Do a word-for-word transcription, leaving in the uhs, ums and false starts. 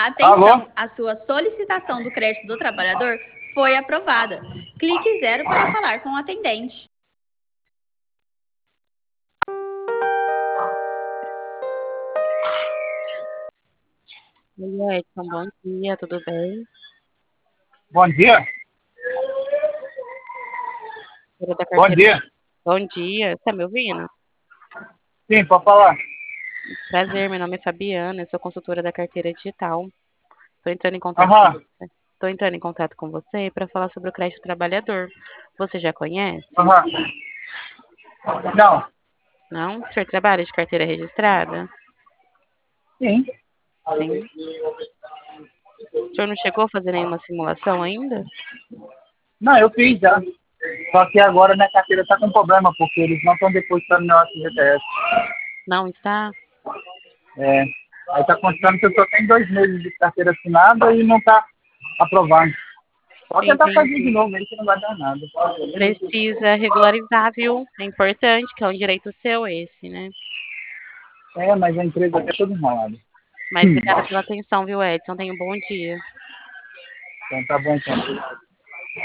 Alô? Atenção, a sua solicitação do crédito do trabalhador foi aprovada. Clique zero para falar com o atendente. Oi, Edson, bom dia, tudo bem? Bom dia. Senhora da Bom carteira. dia. Bom dia, tá me ouvindo? Sim, pode falar. Prazer, meu nome é Fabiana, eu sou consultora da carteira digital. Estou entrando em contato com Aham, você. Estou entrando em contato com você para falar sobre o crédito trabalhador. Você já conhece? aham. Não. Não? O senhor trabalha de carteira registrada? Sim. Sim. O senhor não chegou a fazer nenhuma simulação ainda? Não, eu fiz já. Só que agora minha carteira tá com problema, porque eles não estão depositando meu F G T S. Não está? É. Aí tá constando que eu só tenho dois meses de carteira assinada e não tá aprovando. Pode tentar fazer de Entendi. novo aí que não vai dar nada. Precisa regularizar, viu? É importante, que é um direito seu esse, né? É, mas a empresa é toda enrolada. Mas obrigada pela atenção, viu, Edson? Tenha um bom dia. Então tá bom, então.